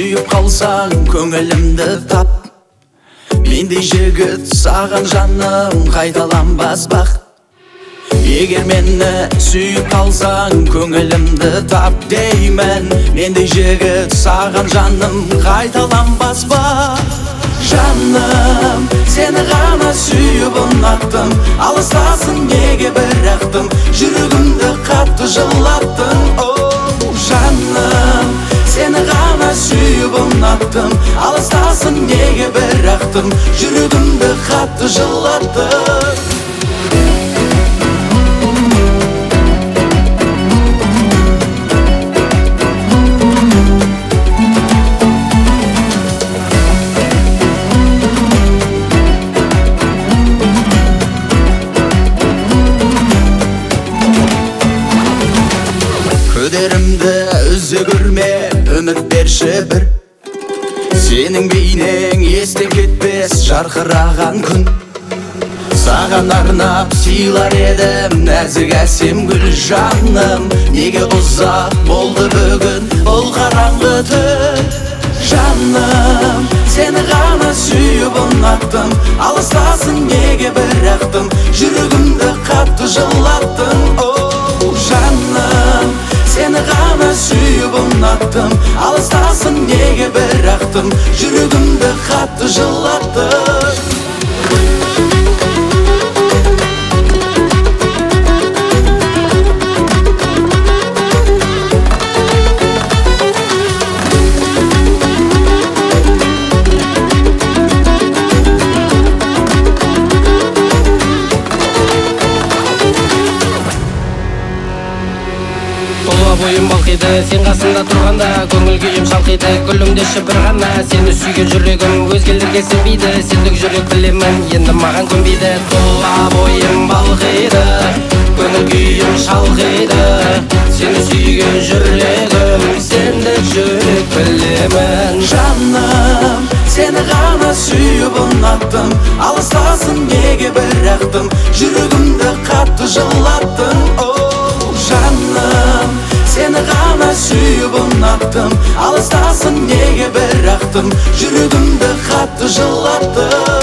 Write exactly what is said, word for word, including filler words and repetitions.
сүйіп қалсаң көңілімді тап. Мендей жігіт саған жаным қайталанбас бақ. Егер мені сүйіп қалсаң көңілімді тап деймін. Мендей жігіт саған жаным қайталанбас бақ. Жаным, сені ғана сүйіп ұнаттым, алыстасың неге бірақтым, жүрегімді қатты жылаттың. О, жаным, сені ғана сүйіп ұнаттым, алыстасың неге бірақтым, жүрегімді қатты жылаттың. Көдерімді үзе көрме, үміт берші бір. Сенің бейнең естен кетпес жарқыраған күн. Саған арнап сыйлар едім нәзік әсем гүл. Жаным, неге ұзақ болды бүгін бұл қараңғы түн. Жаным, сені ғана сүйіп ұнаттым, алыстасың неге бірақтым, жүрегімді қатты жылаттың. О, жаным, сені ғана сүйіп ұнаттым, алыстасың неге бірақтым, жүрегімді қатты жылаттың. Тұла бойым балқиды, сен қасында тұрғанда, көңіл күйім шалқиды, күлімдеші бір ғана. Сені сүйген жүрегім өзгелерге сенбейді, сендік жүрек білемін, енді маған көнбейді. Тұла бойым балқиды, көңіл күйім шалқиды, сені сүйген жүрегім сендік жүрек білемін. Жаным, сені ғана сүйіп ұнаттым, алыстасың неге бірақтым, жүрегімді қатты жылаттың. О, жаным, сені ғана сүйіп ұнаттым, алыстасың неге бірақтым, жүрегімді қатты жылаттың.